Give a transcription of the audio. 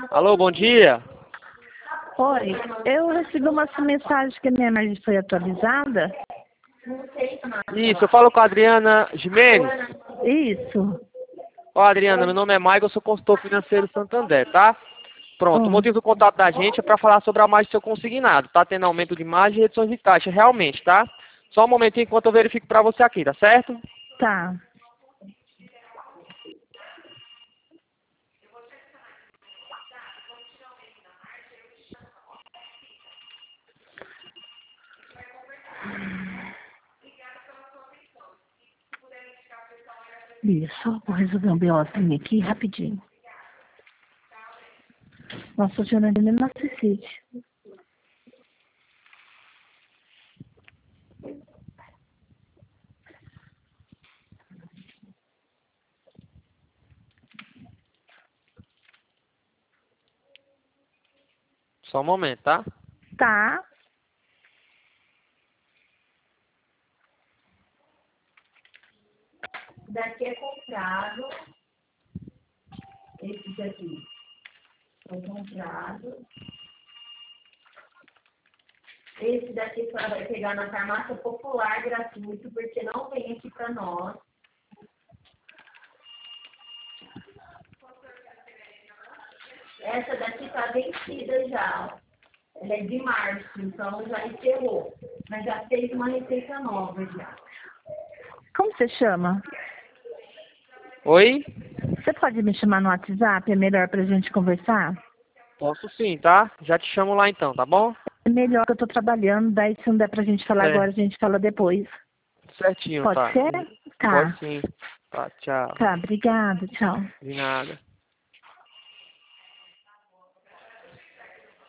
Alô, bom dia. Oi, eu recebi uma mensagem que a minha imagem foi atualizada. Isso, eu falo com a Adriana Jimenez. Isso. Ó, Adriana, meu nome é Michael, eu sou consultor financeiro Santander, tá? Pronto, o motivo do contato da gente é para falar sobre a margem do seu consignado. Tá tendo aumento de margem e reduções de taxa, realmente, tá? Só um momentinho enquanto eu verifico para você aqui, tá certo? Tá. Bia, só vou resolver um BOzinho aqui rapidinho. Nossa, Janaína não assiste. Só um momento, tá? Tá. Daqui é comprado. Esse daqui foi comprado. Esse daqui a senhora vai pegar na farmácia popular gratuito, porque não vem aqui para nós. Essa daqui está vencida já. Ela é de março, então já encerrou. Mas já fez uma receita nova já. Como você chama? Oi? Você pode me chamar no WhatsApp? É melhor pra gente conversar? Posso sim, tá? Já te chamo lá então, tá bom? É melhor que eu tô trabalhando, daí se não der pra gente falar agora, a gente fala depois. Certinho, Pode tá? ser? Tá. Pode sim. Tá, tchau. Tá, obrigada, tchau. De nada.